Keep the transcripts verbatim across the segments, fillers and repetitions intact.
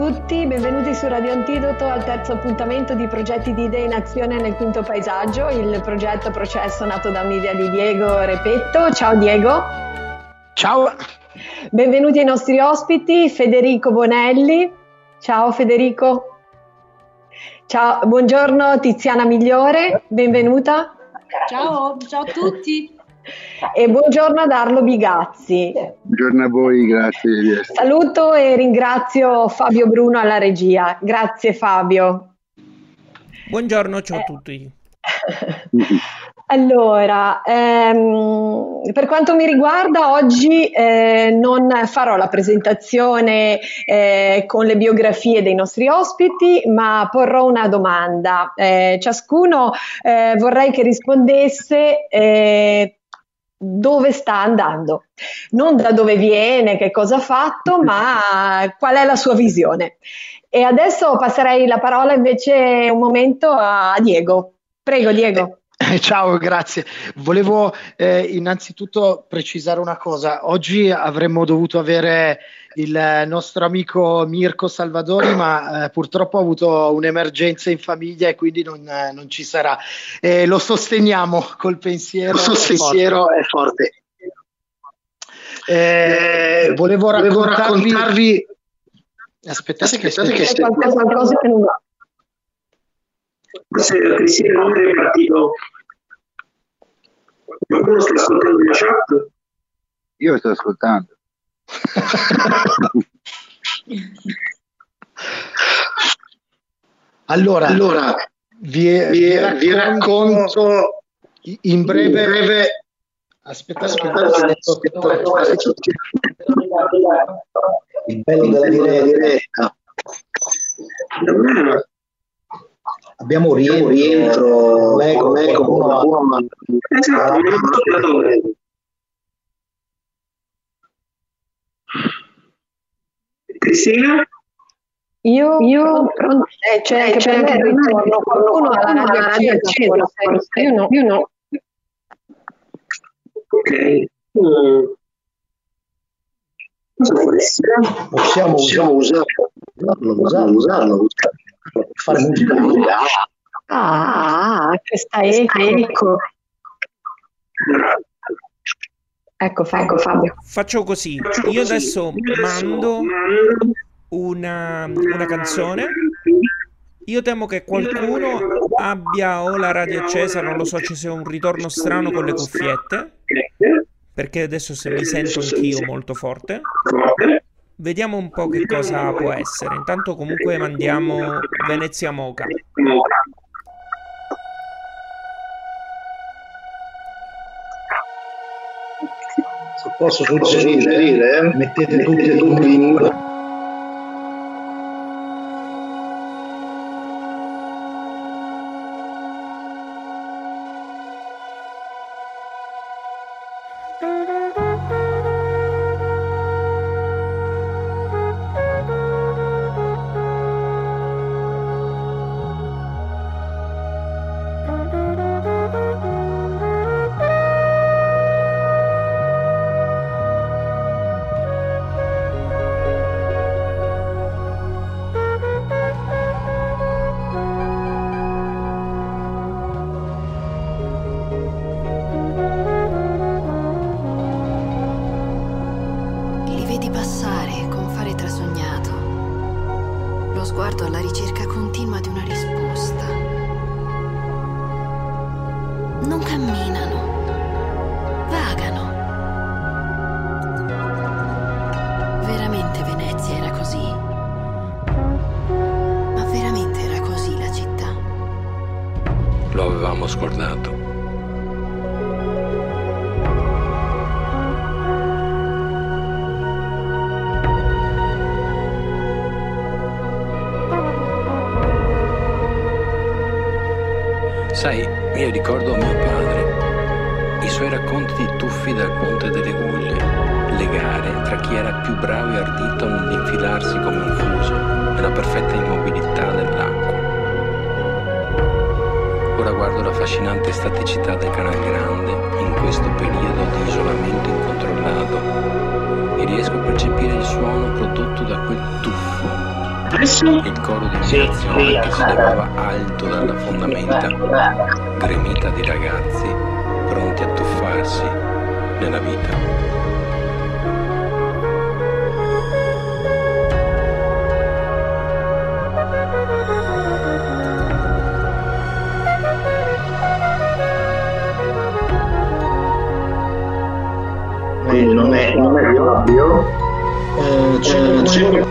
tutti, benvenuti su Radio Antidoto al terzo appuntamento di Progetti di Idee in Azione nel quinto paesaggio, il progetto Processo nato da un'idea di Diego Repetto. Ciao Diego. Ciao. Benvenuti ai nostri ospiti, Federico Bonelli. Ciao Federico. Ciao, buongiorno Tiziana Migliore, benvenuta. Ciao, ciao a tutti. E buongiorno ad Arlo Bigazzi. Buongiorno a voi, grazie di essere. Saluto e ringrazio Fabio Bruno alla regia. Grazie Fabio. Buongiorno, ciao a tutti. Allora, ehm, per quanto mi riguarda, oggi eh, non farò la presentazione eh, con le biografie dei nostri ospiti, ma porrò una domanda. Eh, ciascuno eh, vorrei che rispondesse eh, dove sta andando, non da dove viene, che cosa ha fatto, ma qual è la sua visione. E adesso passerei la parola invece un momento a Diego. Prego Diego. Ciao, grazie. Volevo eh, innanzitutto precisare una cosa. Oggi avremmo dovuto avere il nostro amico Mirko Salvadori, ma eh, purtroppo ha avuto un'emergenza in famiglia e quindi non, eh, non ci sarà. Eh, lo sosteniamo col pensiero. Il pensiero è forte. Eh, volevo raccontarvi... Volevo raccontarvi... Aspettate, Aspettate che... che qualcosa, qualcosa che non va. Cristina non è partito. Qualcuno sta ascoltando la chat? Io sto ascoltando. allora, allora vi, vi, vi, vi racconto in breve, in breve aspettate, aspettate, aspettate, il bello della diretta. Abbiamo rientro, rientro ecco, ecco, qualcuno, ma... Esatto, non ho Cristina? Io, io eh, c'è anche c'è per me il ritorno, qualcuno ha la radio accesa, forse, io no, io no. Ok. Mm. Possiamo, possiamo usarlo, usarlo, usarlo, usarlo. Fare musica. Ah, questa eco. Ecco, ecco Fabio. Faccio così, io adesso mando una, una canzone. Io temo che qualcuno abbia o la radio accesa, non lo so, ci sia un ritorno strano con le cuffiette, perché adesso se mi sento anch'io molto forte. Vediamo un po' che cosa può essere. Intanto comunque mandiamo Venezia Moca. Se posso suggerire, eh? mettete tutti tutti in... Sai, io ricordo mio padre, i suoi racconti tuffi dal ponte delle Guglie, le gare tra chi era più bravo e ardito nell'infilarsi come un fuso nella perfetta immobilità dell'acqua. Ora guardo l'affascinante staticità del Canal Grande in questo periodo di isolamento incontrollato e riesco a percepire il suono prodotto da quel tuffo Il coro di animazione che si levava alto dalla fondamenta, gremita di ragazzi pronti a tuffarsi nella vita. Non è, non è ovvio. Eh, c'è, c'è...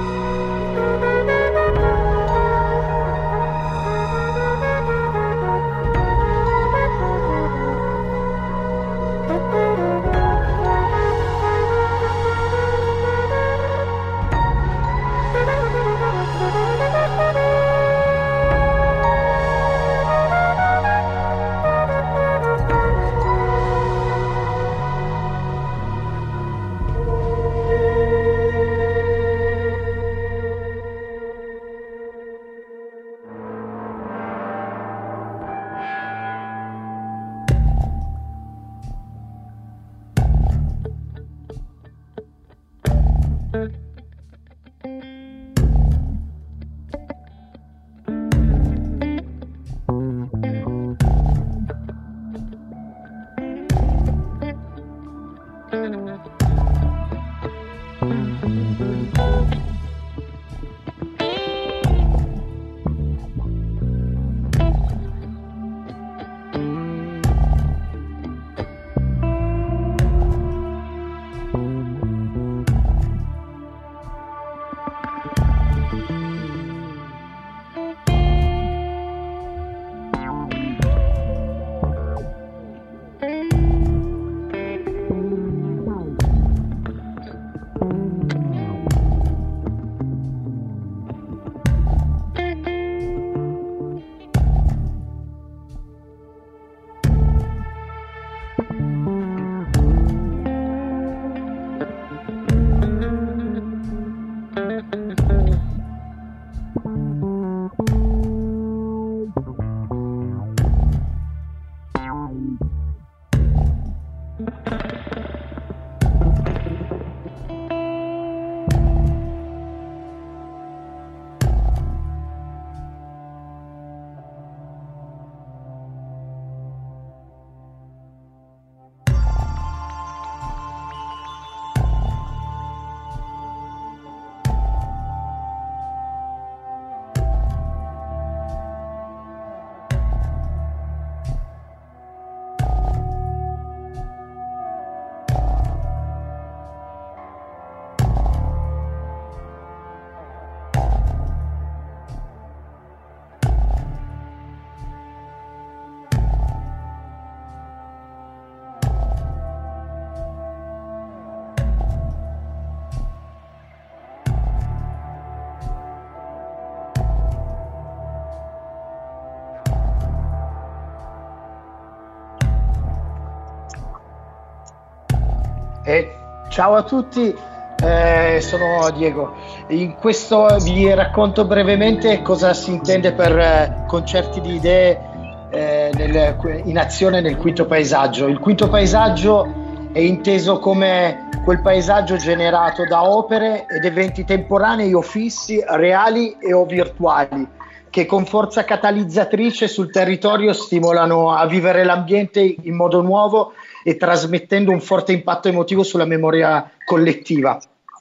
Eh, ciao a tutti, eh, sono Diego. In questo vi racconto brevemente cosa si intende per eh, concerti di idee eh, nel, in azione nel quinto paesaggio. Il quinto paesaggio è inteso come quel paesaggio generato da opere ed eventi temporanei o fissi, reali e o virtuali, che con forza catalizzatrice sul territorio stimolano a vivere l'ambiente in modo nuovo e trasmettendo un forte impatto emotivo sulla memoria collettiva.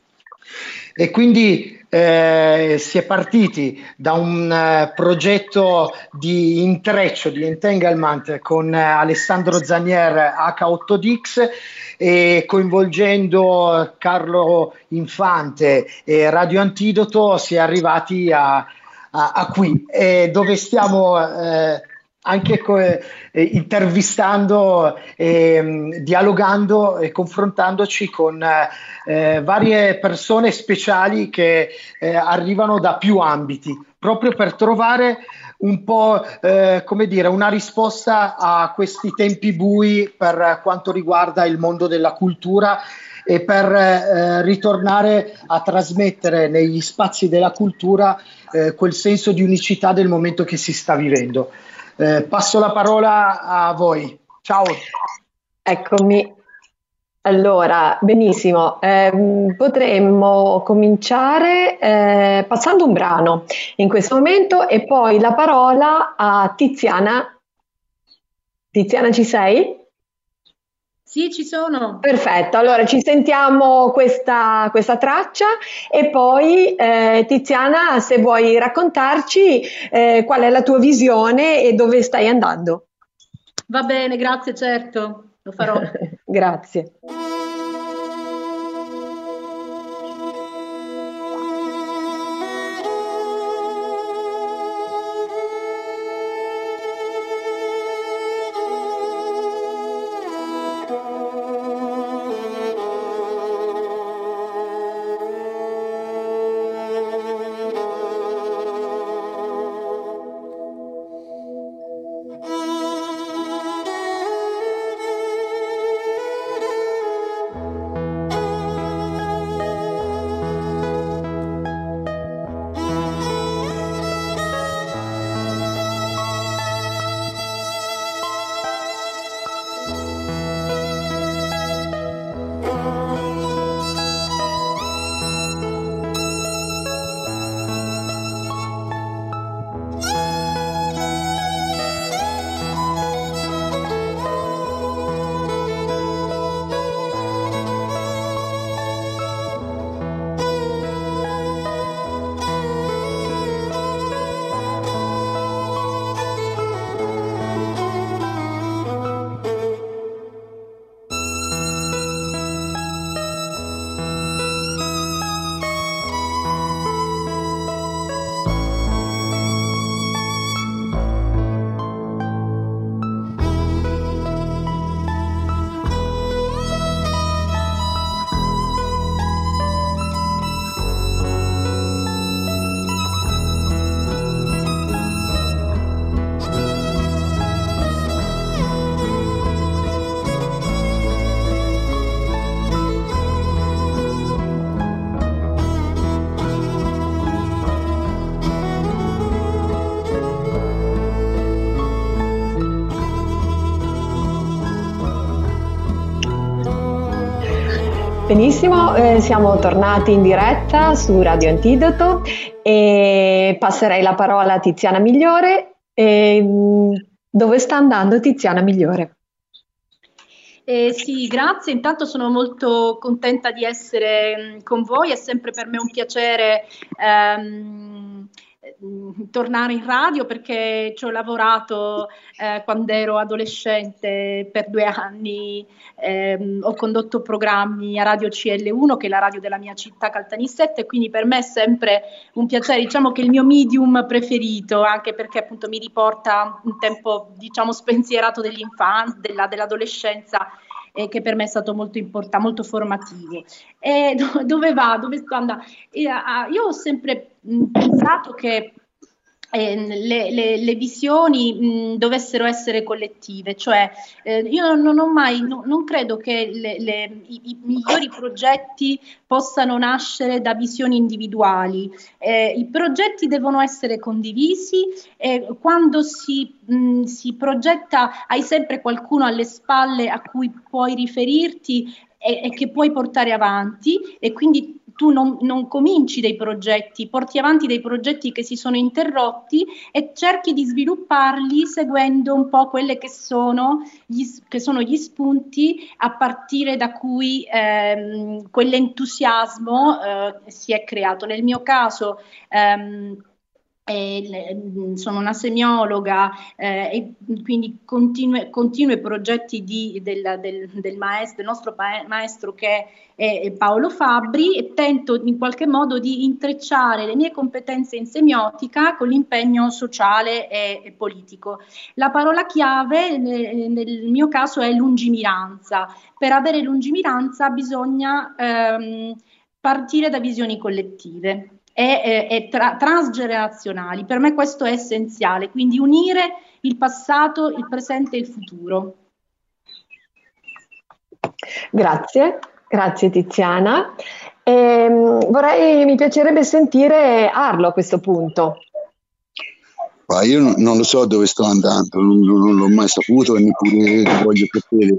E quindi eh, si è partiti da un uh, progetto di intreccio, di entanglement con uh, Alessandro Zanier H otto D X e coinvolgendo Carlo Infante e Radio Antidoto si è arrivati a, a, a qui, eh, dove stiamo eh, anche co- eh, intervistando, eh, dialogando e confrontandoci con eh, varie persone speciali che eh, arrivano da più ambiti, proprio per trovare un po' eh, come dire, una risposta a questi tempi bui per quanto riguarda il mondo della cultura e per eh, ritornare a trasmettere negli spazi della cultura eh, quel senso di unicità del momento che si sta vivendo. Eh, passo la parola a voi. Ciao. Eccomi. Allora, benissimo, ehm, potremmo cominciare eh, passando un brano in questo momento e poi la parola a Tiziana. Tiziana, ci sei? Sì, ci sono. Perfetto, allora ci sentiamo questa, questa traccia e poi eh, Tiziana, se vuoi raccontarci eh, qual è la tua visione e dove stai andando. Va bene, grazie, certo, lo farò. Grazie. Benissimo, eh, siamo tornati in diretta su Radio Antidoto e passerei la parola a Tiziana Migliore. E, dove sta andando Tiziana Migliore? Eh, sì, grazie. Intanto sono molto contenta di essere mh, con voi, è sempre per me un piacere ehm, tornare in radio perché ci ho lavorato eh, quando ero adolescente per due anni, ehm, ho condotto programmi a Radio C L uno, che è la radio della mia città, Caltanissetta, e quindi per me è sempre un piacere, diciamo che è il mio medium preferito, anche perché appunto mi riporta un tempo, diciamo, spensierato dell'infanzia, della, dell'adolescenza, eh, che per me è stato molto importante, molto formativo. E do, dove va? Dove sto andando? E, uh, io ho sempre mh, pensato che Eh, le, le, le visioni mh, dovessero essere collettive, cioè eh, io non ho mai, no, non credo che le, le, i, i migliori progetti possano nascere da visioni individuali, eh, i progetti devono essere condivisi e quando si, mh, si progetta hai sempre qualcuno alle spalle a cui puoi riferirti e, e che puoi portare avanti, e quindi tu non, non cominci dei progetti, porti avanti dei progetti che si sono interrotti e cerchi di svilupparli seguendo un po' quelle che sono gli, che sono gli spunti a partire da cui ehm, quell'entusiasmo eh, si è creato. Nel mio caso ehm, Eh, sono una semiologa eh, e quindi continue, continue progetti di, del, del, del, maestro, del nostro maestro che è, è Paolo Fabbri, e tento in qualche modo di intrecciare le mie competenze in semiotica con l'impegno sociale e, e politico. La parola chiave nel, nel mio caso è lungimiranza. Per avere lungimiranza bisogna ehm, partire da visioni collettive e, e tra, transgenerazionali. Per me questo è essenziale, quindi unire il passato, il presente e il futuro. Grazie, grazie Tiziana. E, vorrei, mi piacerebbe sentire Arlo a questo punto. Ma io non, non lo so dove sto andando, non, non l'ho mai saputo e neppure voglio sapere.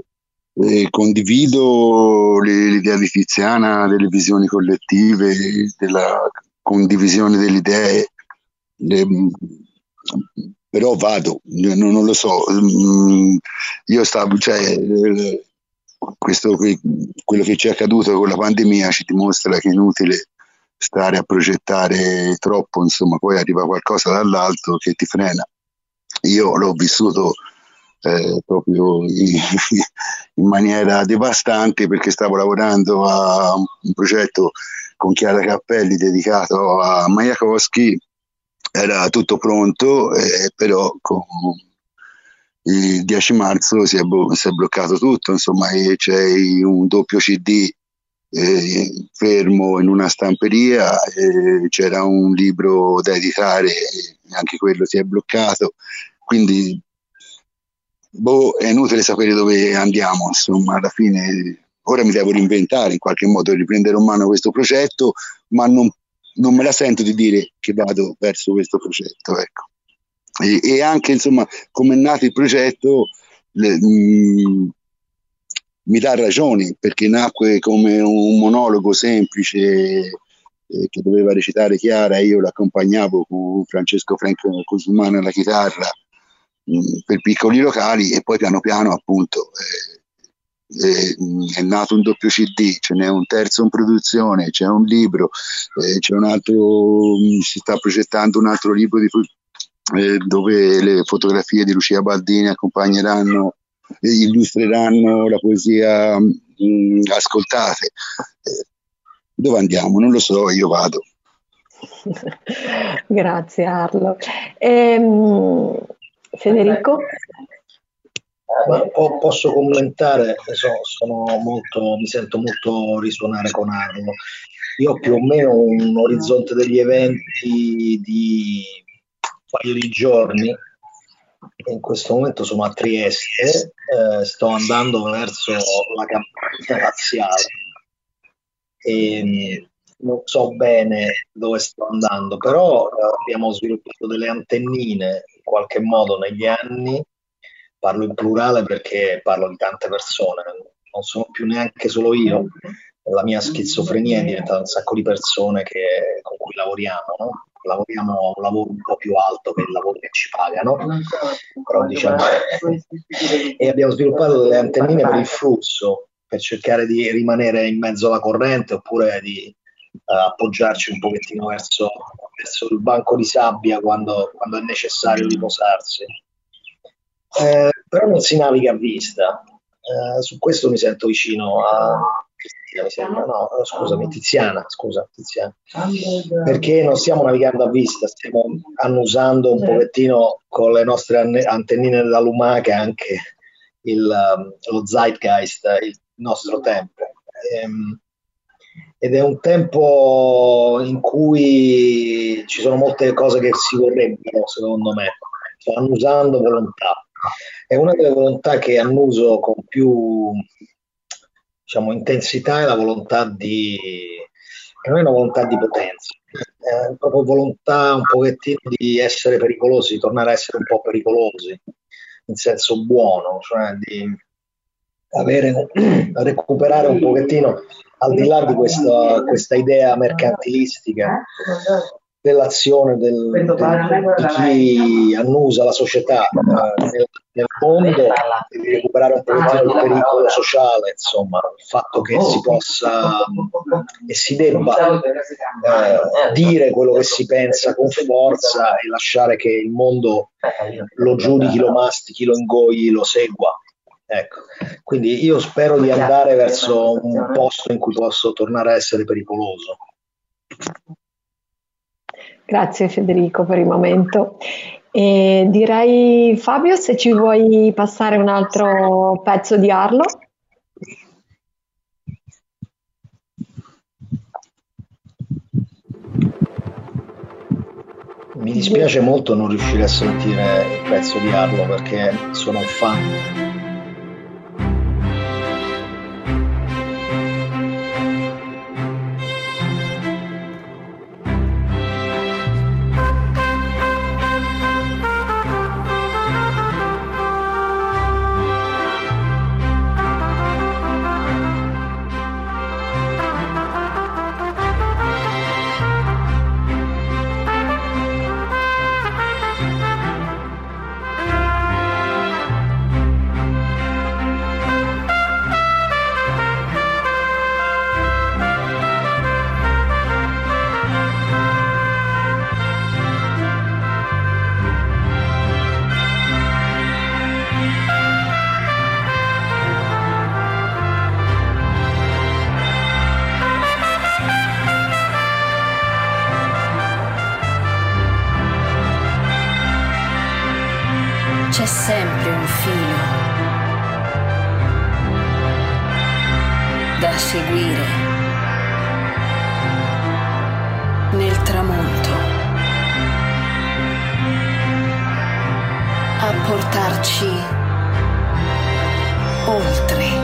eh, condivido le, l'idea di Tiziana delle visioni collettive, della condivisione delle idee, le, però vado, non, non lo so, io stavo, cioè, questo, quello che ci è accaduto con la pandemia ci dimostra che è inutile stare a progettare troppo, insomma, poi arriva qualcosa dall'alto che ti frena. Io l'ho vissuto eh, proprio in, in maniera devastante, perché stavo lavorando a un progetto con Chiara Cappelli dedicato a Majakovskij, era tutto pronto, eh, però con il dieci marzo si è, bo- si è bloccato tutto, insomma, e c'è un doppio C D eh, fermo in una stamperia, eh, c'era un libro da editare, anche quello si è bloccato, quindi boh, è inutile sapere dove andiamo, insomma, alla fine ora mi devo reinventare in qualche modo, riprendere in mano questo progetto, ma non, non me la sento di dire che vado verso questo progetto, ecco. E, e anche, insomma, come è nato il progetto, le, mh, mi dà ragioni, perché nacque come un monologo semplice eh, che doveva recitare Chiara, e io l'accompagnavo con Francesco Franco Cosumano alla chitarra mh, per piccoli locali, e poi piano piano appunto eh, eh, è nato un doppio C D, ce n'è un terzo in produzione, c'è un libro, eh, c'è un altro, mh, si sta progettando un altro libro di, eh, dove le fotografie di Lucia Baldini accompagneranno, illustreranno la poesia mh, ascoltate. Eh, dove andiamo? Non lo so, io vado. Grazie Arlo. Ehm, Federico? Ma po- posso commentare? So, sono molto, mi sento molto risuonare con Arlo. Io ho più o meno un orizzonte degli eventi di un paio di giorni. In questo momento sono a Trieste, eh, sto andando verso la campagna laziale e non so bene dove sto andando, però eh, abbiamo sviluppato delle antennine in qualche modo negli anni. Parlo in plurale perché parlo di tante persone, non sono più neanche solo io, la mia schizofrenia è diventata un sacco di persone che, con cui lavoriamo, no? Lavoriamo a un lavoro un po' più alto che il lavoro che ci pagano, però diciamo, e abbiamo sviluppato delle antennine per il flusso, per cercare di rimanere in mezzo alla corrente, oppure di uh, appoggiarci un pochettino verso, verso il banco di sabbia quando, quando è necessario riposarsi. Eh, però non si naviga a vista, eh, su questo mi sento vicino a Tiziana, mi sembra, no, scusami, Tiziana, scusa, Tiziana, perché non stiamo navigando a vista, stiamo annusando un pochettino con le nostre antennine della lumaca anche il, lo zeitgeist, il nostro tempo, ehm, ed è un tempo in cui ci sono molte cose che si vorrebbero, secondo me. Sto annusando volontà. È una delle volontà che annuso con più, diciamo, intensità, è la volontà di, che non è una volontà di potenza, è proprio volontà un pochettino di essere pericolosi, di tornare a essere un po' pericolosi, in senso buono, cioè di avere, recuperare un pochettino, al di là di questa, questa idea mercantilistica dell'azione del, del, di chi annusa la società eh, nel, nel mondo, di recuperare un pochettino il pericolo sociale, insomma, il fatto che si possa e si debba eh, dire quello che si pensa con forza e lasciare che il mondo lo giudichi, lo mastichi, lo ingoi, lo segua. Ecco, quindi io spero di andare verso un posto in cui posso tornare a essere pericoloso. Grazie Federico per il momento. E direi, Fabio, se ci vuoi passare un altro pezzo di Arlo. Mi dispiace molto non riuscire a sentire il pezzo di Arlo perché sono un fan. un filo da seguire nel tramonto, a portarci oltre.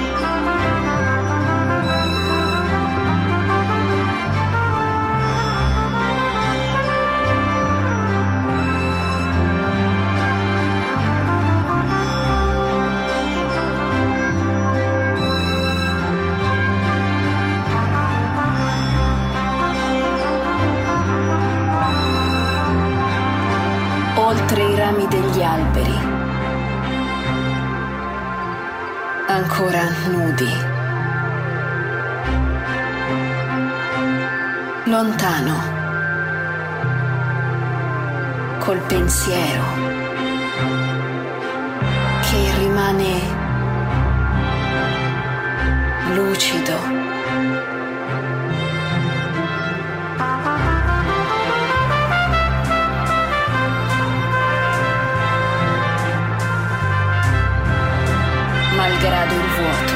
Oltre i rami degli alberi, ancora nudi, lontano, col pensiero che rimane lucido. Malgrado il vuoto.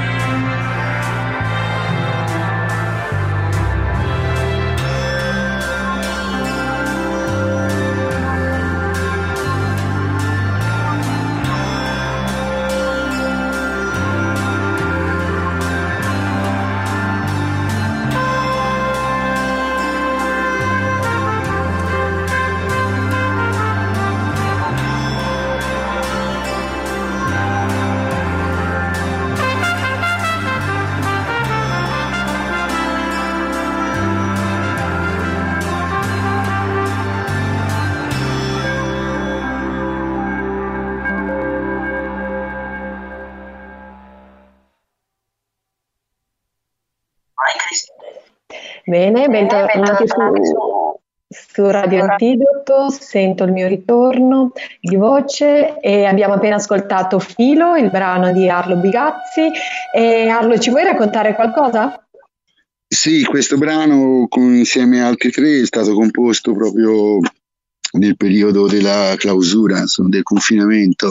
Bene, bentornati su, su Radio Antidoto, sento il mio ritorno di voce e abbiamo appena ascoltato Filo, il brano di Arlo Bigazzi. E Arlo, ci vuoi raccontare qualcosa? Sì, questo brano con, insieme a altri tre è stato composto proprio nel periodo della clausura, insomma, del confinamento.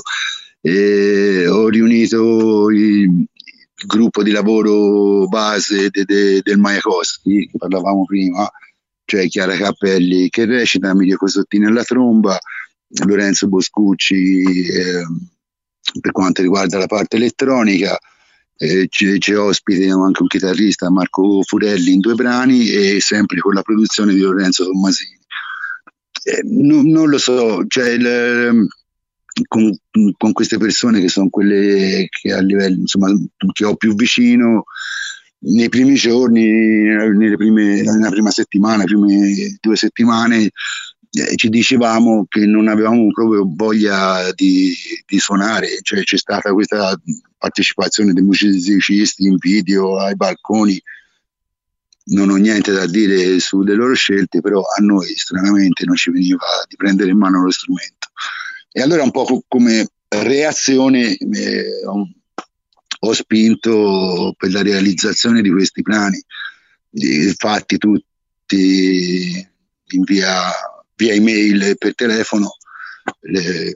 E ho riunito i il gruppo di lavoro base de, de, del Majakowski, che parlavamo prima, cioè Chiara Cappelli che recita, Emilio Cosottini alla tromba, Lorenzo Boscucci eh, per quanto riguarda la parte elettronica, eh, c'è, c'è ospite anche un chitarrista, Marco Furelli, in due brani, e sempre con la produzione di Lorenzo Tommasini. Eh, non, non lo so, cioè il, Con, con queste persone che sono quelle che a livello, insomma, che ho più vicino, nei primi giorni, nelle prime, nella prima settimana, le prime due settimane, eh, ci dicevamo che non avevamo proprio voglia di, di suonare, cioè c'è stata questa partecipazione dei musicisti in video ai balconi. Non ho niente da dire sulle loro scelte, però a noi stranamente non ci veniva di prendere in mano lo strumento. E allora un po' come reazione eh, ho, ho spinto per la realizzazione di questi brani, eh, fatti tutti in via, via email e per telefono, eh,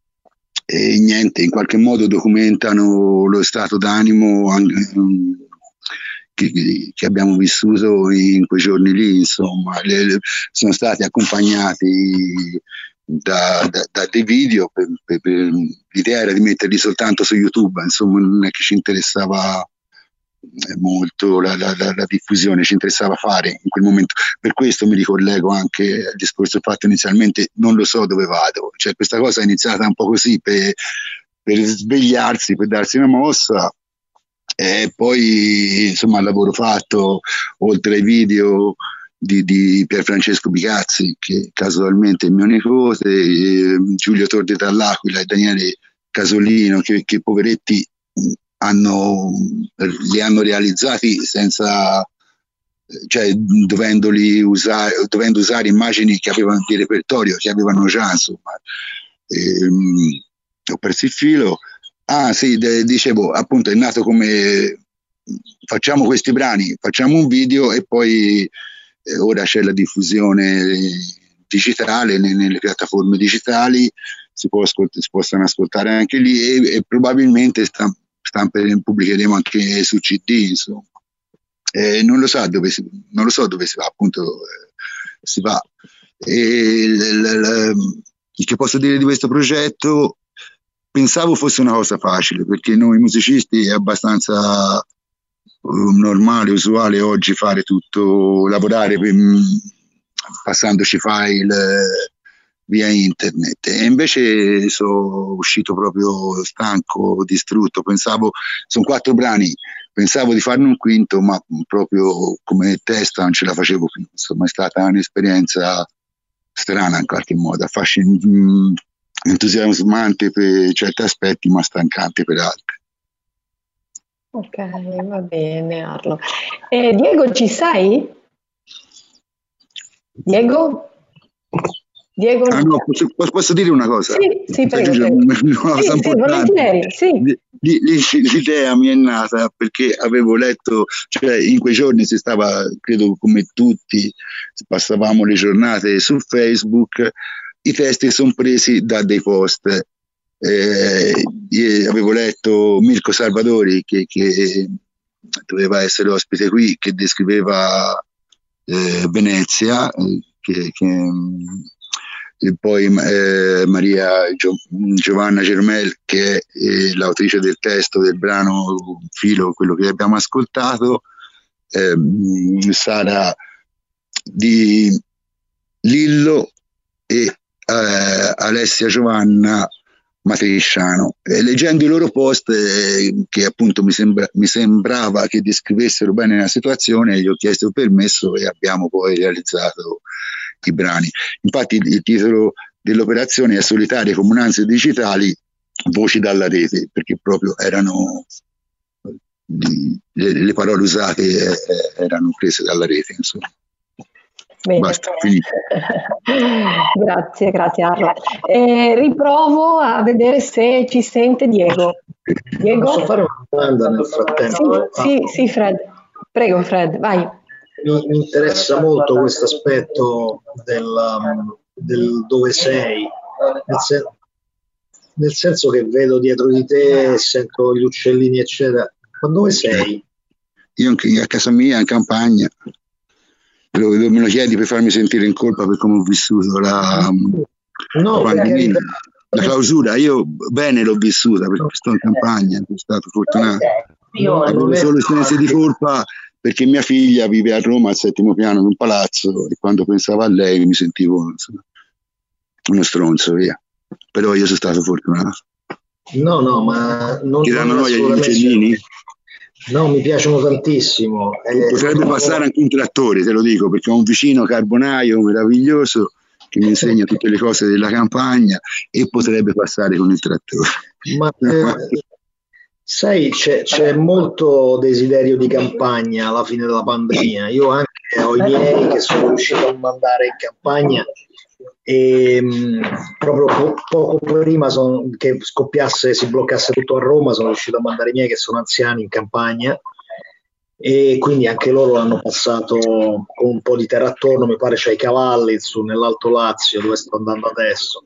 e niente, in qualche modo documentano lo stato d'animo um, che, che abbiamo vissuto in quei giorni lì, insomma. Le, le, sono stati accompagnati Da, da, da dei video, per, per, per, l'idea era di metterli soltanto su YouTube, insomma non è che ci interessava molto la, la, la, la diffusione, ci interessava fare in quel momento. Per questo mi ricollego anche al discorso fatto inizialmente, non lo so dove vado, cioè questa cosa è iniziata un po' così per, per svegliarsi, per darsi una mossa, e poi insomma il lavoro fatto oltre ai video Di, di Pierfrancesco Bigazzi, che casualmente è mio nipote, eh, Giulio Tordi dall'Aquila e Daniele Casolino, che, che poveretti hanno, li hanno realizzati senza, cioè dovendoli usare, dovendo usare immagini che avevano di repertorio, che avevano già, insomma. Ehm, ho perso il filo. Ah sì, de, dicevo, appunto è nato come facciamo questi brani, facciamo un video e poi ora c'è la diffusione digitale nelle piattaforme digitali, si, può ascolt- si possono ascoltare anche lì, e, e probabilmente stamp- stamperemo, pubblicheremo anche su C D, insomma. Eh, non lo so dove si, non lo so dove si va, appunto, eh, si va. E l, l, l, il che posso dire di questo progetto? Pensavo fosse una cosa facile, perché noi musicisti è abbastanza uh, normale, usuale oggi fare tutto, lavorare per, passandoci file eh, via internet, e invece sono uscito proprio stanco, distrutto. Pensavo, sono quattro brani, pensavo di farne un quinto, ma proprio come testa non ce la facevo più. Insomma, è stata un'esperienza strana in qualche modo, affascinante, entusiasmante per certi aspetti, ma stancante per altri. Ok, va bene, Arlo. Eh, Diego, ci sei? Diego? Diego? Ah, no, posso, posso dire una cosa? Sì, sì, prego, prego. prego. Una cosa Sì, sì, volentieri, sì. L'idea mi è nata perché avevo letto, cioè in quei giorni si stava, credo come tutti, passavamo le giornate su Facebook, i testi sono presi da dei post. Eh, avevo letto Mirko Salvadori che, che doveva essere ospite qui, che descriveva eh, Venezia, che, che e poi eh, Maria Gio- Giovanna Germel, che è eh, l'autrice del testo del brano Filo, quello che abbiamo ascoltato, eh, Sara di Lillo e eh, Alessia Giovanna Matrisciano. E leggendo i loro post, eh, che appunto mi, sembra, mi sembrava che descrivessero bene la situazione, gli ho chiesto il permesso e abbiamo poi realizzato i brani. Infatti il, il titolo dell'operazione è Solitarie Comunanze Digitali, voci dalla rete, perché proprio erano di, le, le parole usate eh, erano prese dalla rete, insomma. Bene. Basta, finito. Grazie, grazie Arlo. Eh, riprovo a vedere se ci sente Diego. Diego? Posso fare una domanda nel frattempo? Sì, sì, sì, Fred. Prego, Fred, vai. Mi, mi interessa molto questo aspetto del, um, del dove sei, nel, sen- nel senso che vedo dietro di te, sento gli uccellini, eccetera. Ma dove sei? Io a casa mia, in campagna. Lo, me lo chiedi per farmi sentire in colpa per come ho vissuto la, no, la pandemia, la clausura. Io bene l'ho vissuta perché sto in campagna, sono stato fortunato. Avevo solo il senso di colpa perché mia figlia vive a Roma al settimo piano di un palazzo e quando pensavo a lei mi sentivo insomma, uno stronzo, via. Però io sono stato fortunato. No, no, ma non ti danno noia gli uccellini? No, mi piacciono tantissimo. Eh, Potrebbe no, passare anche un trattore, te lo dico, perché ho un vicino carbonaio meraviglioso che mi insegna tutte le cose della campagna e potrebbe passare con il trattore. Ma eh, sai, c'è, c'è molto desiderio di campagna alla fine della pandemia. Io anche ho i miei che sono riuscito a mandare in campagna e mh, proprio po- poco prima son, che scoppiasse, si bloccasse tutto a Roma, sono riuscito a mandare i miei che sono anziani in campagna e quindi anche loro l'hanno passato con un po' di terra attorno, mi pare c'è i cavalli su nell'Alto Lazio dove sto andando adesso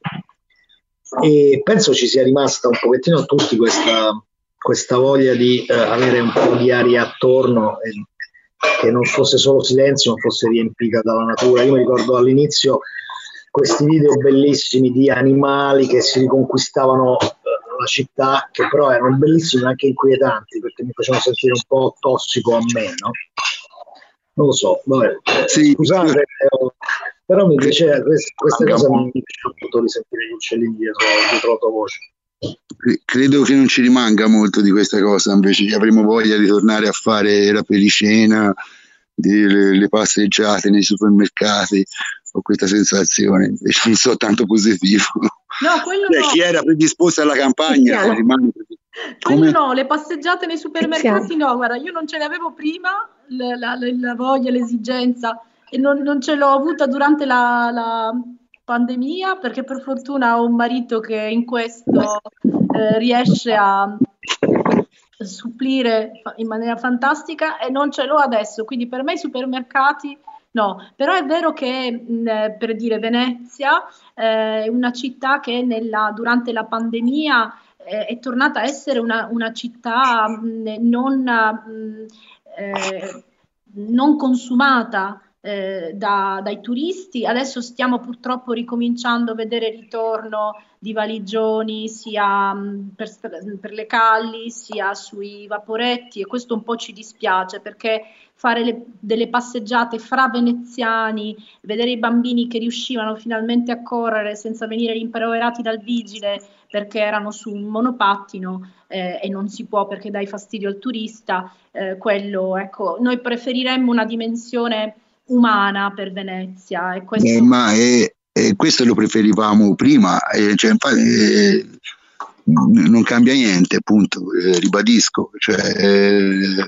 e penso ci sia rimasta un pochettino a tutti questa, questa voglia di eh, avere un po' di aria attorno e che non fosse solo silenzio ma fosse riempita dalla natura. Io mi ricordo all'inizio questi video bellissimi di animali che si riconquistavano la città, che però erano bellissimi anche inquietanti perché mi facevano sentire un po' tossico a me, no? Non lo so, vabbè. Sì. Scusate, però mi piaceva questa, questa cosa, mi piace molto di sentire gli uccellini dietro, dietro la tua voce. Credo che non ci rimanga molto di questa cosa, invece avremo voglia di tornare a fare la pericena, le, le passeggiate nei supermercati. Ho questa sensazione, invece non so tanto positivo. No, quello cioè, no. Chi era predisposto alla campagna rimane quello no, le passeggiate nei supermercati no, guarda, io non ce le avevo prima, la, la, la voglia, l'esigenza, e non, non ce l'ho avuta durante la, la pandemia, perché per fortuna ho un marito che in questo eh, riesce a supplire in maniera fantastica e non ce l'ho adesso, quindi per me i supermercati No, però è vero che mh, per dire Venezia eh, è una città che nella, durante la pandemia eh, è tornata a essere una, una città mh, non, mh, eh, non consumata eh, da, dai turisti. Adesso stiamo purtroppo ricominciando a vedere il ritorno di valigioni sia mh, per, per le calli sia sui vaporetti, e questo un po' ci dispiace, perché fare le, delle passeggiate fra veneziani, vedere i bambini che riuscivano finalmente a correre senza venire rimproverati dal vigile perché erano su un monopattino eh, e non si può perché dai fastidio al turista, eh, quello, ecco, noi preferiremmo una dimensione umana per Venezia. E questo... Eh, ma è, è, questo lo preferivamo prima, eh, cioè, infatti, eh, non cambia niente, appunto, eh, ribadisco. Cioè, eh,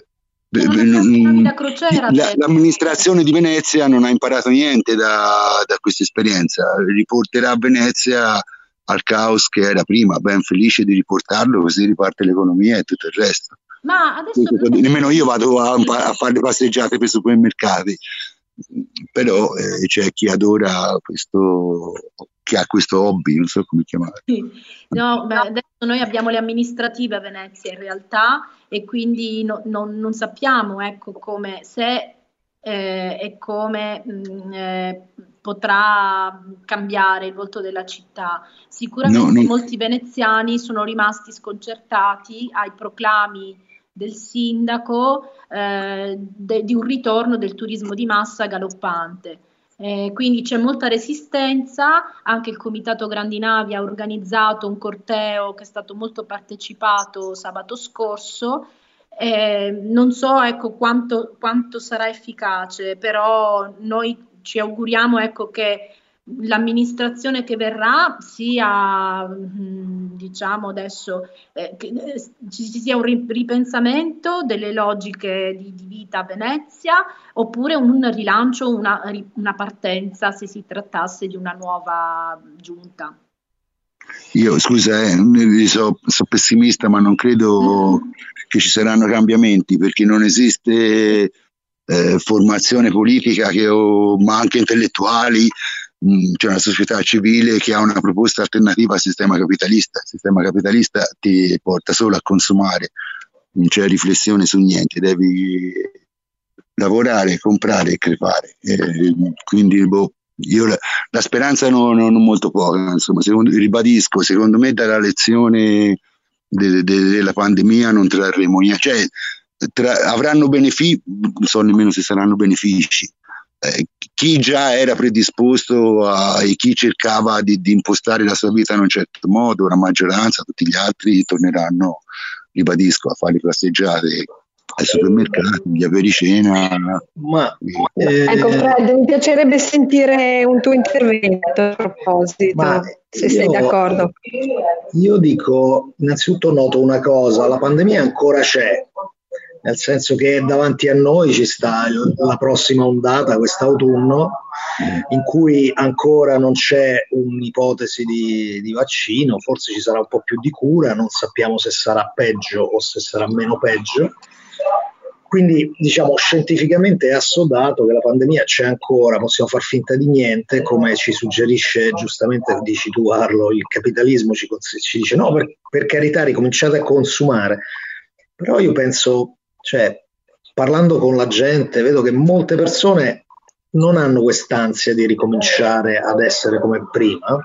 crociera, la, l'amministrazione di Venezia non ha imparato niente da, da questa esperienza, riporterà Venezia al caos che era prima, ben felice di riportarlo, così riparte l'economia e tutto il resto. Ma adesso nemmeno io vado a, a fare le passeggiate per i supermercati, però eh, c'è chi adora questo, chi ha questo hobby, non so come chiamarlo. No, beh, adesso noi abbiamo le amministrative a Venezia in realtà, e quindi no, non, non sappiamo, ecco, come se eh, e come mh, eh, potrà cambiare il volto della città. Sicuramente no, non... molti veneziani sono rimasti sconcertati ai proclami del sindaco eh, de, di un ritorno del turismo di massa galoppante. Eh, quindi c'è molta resistenza. Anche il Comitato Grandi Navi ha organizzato un corteo che è stato molto partecipato sabato scorso. Eh, non so, ecco, quanto, quanto sarà efficace, però noi ci auguriamo, ecco, che l'amministrazione che verrà sia, diciamo adesso, eh, che eh, ci sia un ripensamento delle logiche di, di vita a Venezia, oppure un rilancio, una, una partenza se si trattasse di una nuova giunta. Io scusa, eh, so, so pessimista, ma non credo mm. che ci saranno cambiamenti, perché non esiste eh, formazione politica che, o, ma anche intellettuali. C'è una società civile che ha una proposta alternativa al sistema capitalista. Il sistema capitalista ti porta solo a consumare, non c'è riflessione su niente, devi lavorare, comprare e crepare. E quindi boh, io la, la speranza non, non molto poca, insomma, secondo, ribadisco, secondo me dalla lezione de, de, della pandemia non trarremo niente, cioè tra, avranno benefici, non so nemmeno se saranno benefici. Eh, chi già era predisposto a, e chi cercava di, di impostare la sua vita in un certo modo, la maggioranza, tutti gli altri torneranno, ribadisco, a fare le passeggiate ai supermercati, gli apericena. Ma, eh, ecco Fred, mi piacerebbe sentire un tuo intervento a proposito, se io, sei d'accordo. Io dico, innanzitutto noto una cosa: la pandemia ancora c'è, nel senso che davanti a noi ci sta la prossima ondata quest'autunno, in cui ancora non c'è un'ipotesi di, di vaccino, forse ci sarà un po' più di cura, non sappiamo se sarà peggio o se sarà meno peggio. Quindi, diciamo, scientificamente è assodato che la pandemia c'è ancora, possiamo far finta di niente, come ci suggerisce giustamente, dici tu Arlo, il capitalismo ci, ci dice no, per, per carità, ricominciate a consumare. Però io penso, cioè, parlando con la gente, vedo che molte persone non hanno quest'ansia di ricominciare ad essere come prima,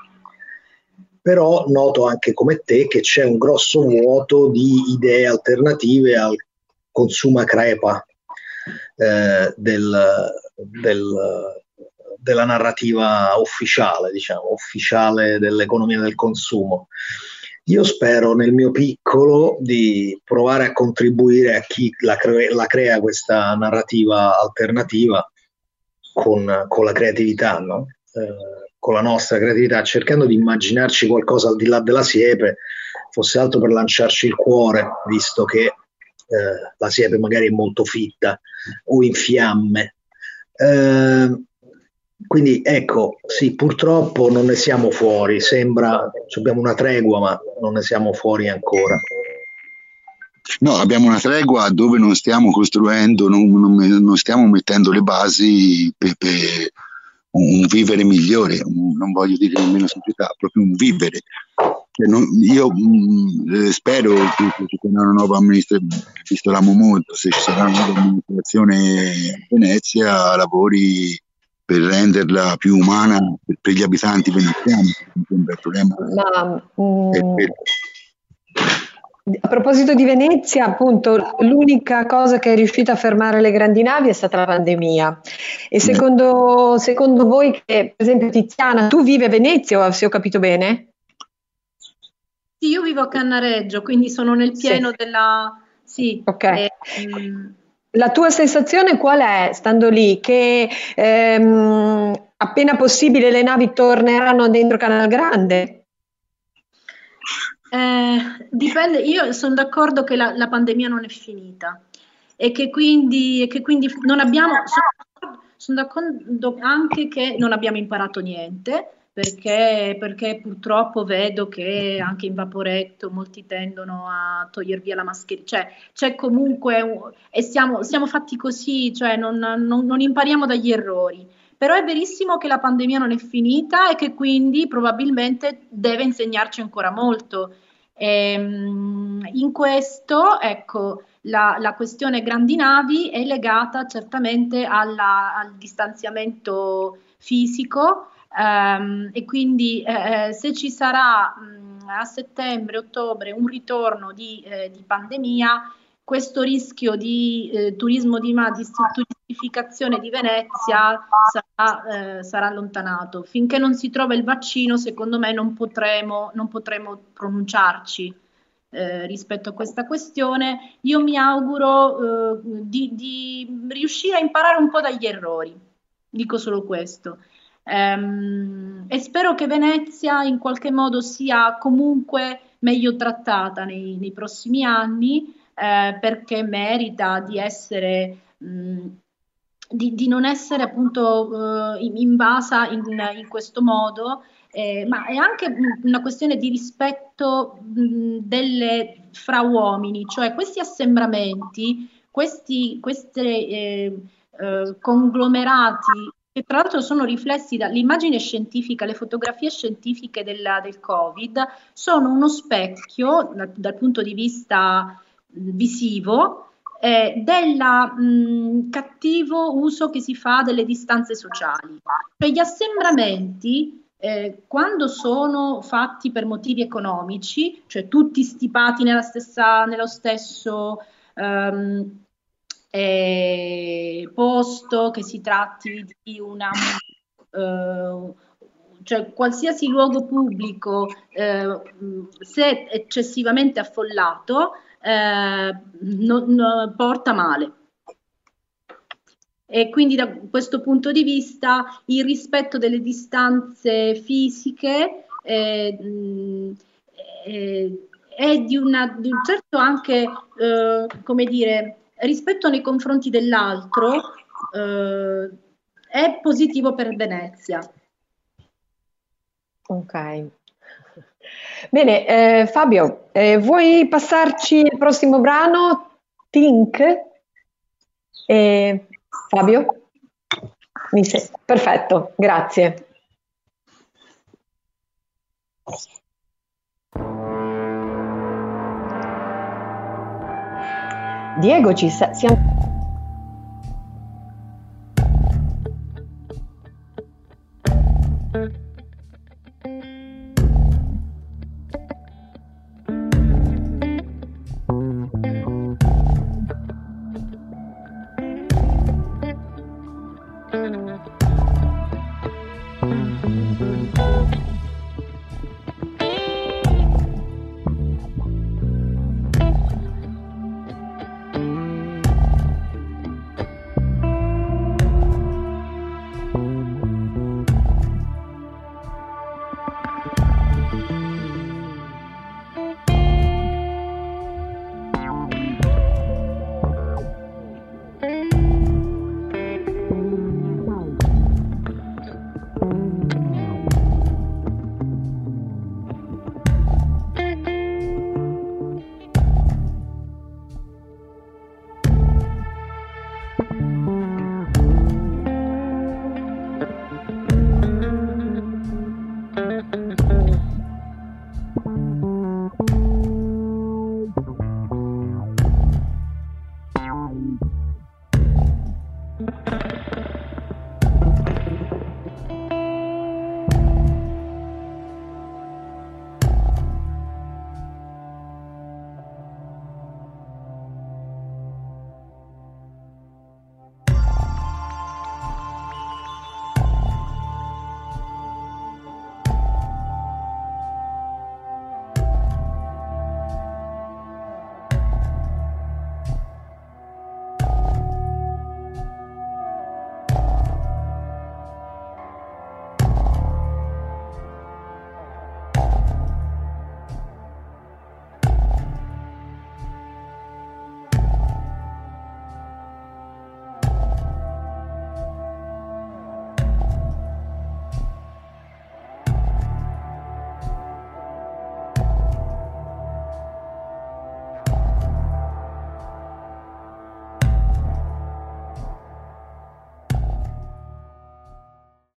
però noto anche come te che c'è un grosso vuoto di idee alternative al consuma crepa eh, del, del, della narrativa ufficiale, diciamo, ufficiale dell'economia del consumo. Io spero nel mio piccolo di provare a contribuire a chi la, cre- la crea questa narrativa alternativa con, con la creatività, no? Eh, con la nostra creatività, cercando di immaginarci qualcosa al di là della siepe, fosse altro per lanciarci il cuore, visto che eh, la siepe magari è molto fitta o in fiamme. Eh, Quindi ecco, sì, purtroppo non ne siamo fuori, sembra, abbiamo una tregua, ma non ne siamo fuori ancora. No, abbiamo una tregua dove non stiamo costruendo, non, non, non stiamo mettendo le basi per, per un vivere migliore, un, non voglio dire nemmeno società, proprio un vivere. Cioè, non, io mh, spero che, che con una nuova amministrazione, visto l'amo molto, se ci sarà una nuova amministrazione a Venezia, lavori per renderla più umana per, per gli abitanti veneziani, non è un bel problema. Ma, mm, per... A proposito di Venezia, appunto, l'unica cosa che è riuscita a fermare le grandi navi è stata la pandemia. E secondo, secondo voi, che, per esempio, Tiziana, tu vivi a Venezia, se ho capito bene? Sì, io vivo a Cannareggio, quindi sono nel pieno sì. della... Sì. Ok. Eh, um... La tua sensazione qual è, stando lì? Che ehm, appena possibile le navi torneranno dentro Canal Grande? Eh, dipende, io sono d'accordo che la, la pandemia non è finita e che quindi, e che quindi non abbiamo, sono, sono d'accordo anche che non abbiamo imparato niente, perché, perché purtroppo vedo che anche in Vaporetto molti tendono a togliere via la mascherina, cioè c'è comunque, e siamo, siamo fatti così, cioè non, non, non impariamo dagli errori. Però è verissimo che la pandemia non è finita e che quindi probabilmente deve insegnarci ancora molto. Ehm, in questo, ecco, la, la questione grandi navi è legata certamente alla, al distanziamento fisico, ehm, e quindi eh, se ci sarà mh, a settembre, ottobre un ritorno di, eh, di pandemia, questo rischio di eh, turismo di, di turistificazione di Venezia sarà, eh, sarà allontanato. Finché non si trova il vaccino, secondo me non potremo, non potremo pronunciarci eh, rispetto a questa questione. Io mi auguro eh, di, di riuscire a imparare un po' dagli errori, dico solo questo. Ehm, e spero che Venezia in qualche modo sia comunque meglio trattata nei, nei prossimi anni, Eh, perché merita di essere, mh, di, di non essere appunto eh, invasa in, in questo modo, eh, ma è anche una questione di rispetto mh, delle, fra uomini, cioè questi assembramenti, questi queste, eh, eh, conglomerati, che tra l'altro sono riflessi dall'immagine scientifica, le fotografie scientifiche della, del Covid, sono uno specchio dal, dal punto di vista visivo eh, del cattivo uso che si fa delle distanze sociali. Cioè, gli assembramenti eh, quando sono fatti per motivi economici, cioè tutti stipati nella stessa, nello stesso ehm, eh, posto, che si tratti di una eh, cioè qualsiasi luogo pubblico, eh, se eccessivamente affollato, Eh, non, non, porta male. E quindi da questo punto di vista il rispetto delle distanze fisiche eh, eh, è di, una, di un certo anche eh, come dire, rispetto nei confronti dell'altro eh, è positivo per Venezia. Ok. Bene, eh, Fabio, eh, vuoi passarci il prossimo brano, Think? Eh, Fabio? Mi sei... Perfetto, grazie. Diego, ci sa... siamo...